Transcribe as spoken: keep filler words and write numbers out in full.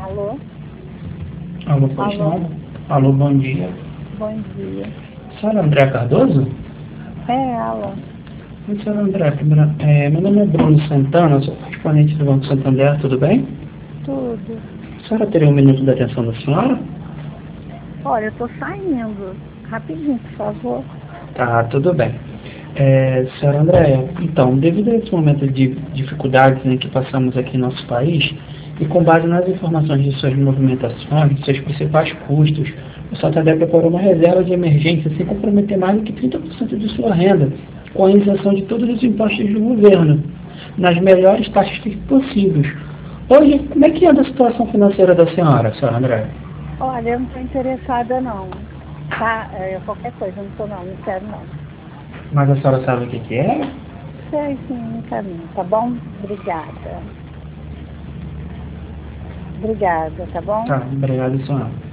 Alô? Alô, pois Alô? não. Alô, bom dia. Bom dia. Senhora André Cardoso? É ela. Oi, senhora André. Primeira, é, meu nome é Bruno Santana, sou correspondente do Banco Santander, tudo bem? Tudo. A senhora teria um minuto da atenção da senhora? Olha, eu tô saindo. Rapidinho, por favor. Tá, tudo bem. É, senhora Andréia, então, devido a esse momento de dificuldades em que passamos aqui em nosso país, e com base nas informações de suas movimentações, de seus principais custos, o Santander preparou uma reserva de emergência sem comprometer mais do que trinta por cento de sua renda, com a isenção de todos os impostos do governo, nas melhores taxas possíveis. Hoje, como é que anda a situação financeira da senhora, senhora Andréia? Olha, eu não tô interessada não. Tá? É, qualquer coisa, eu não tô não, não quero não. Mas a senhora sabe o que que é? Sei sim, no caminho, tá bom? Obrigada. Obrigada, tá bom? Tá, obrigado, senhora.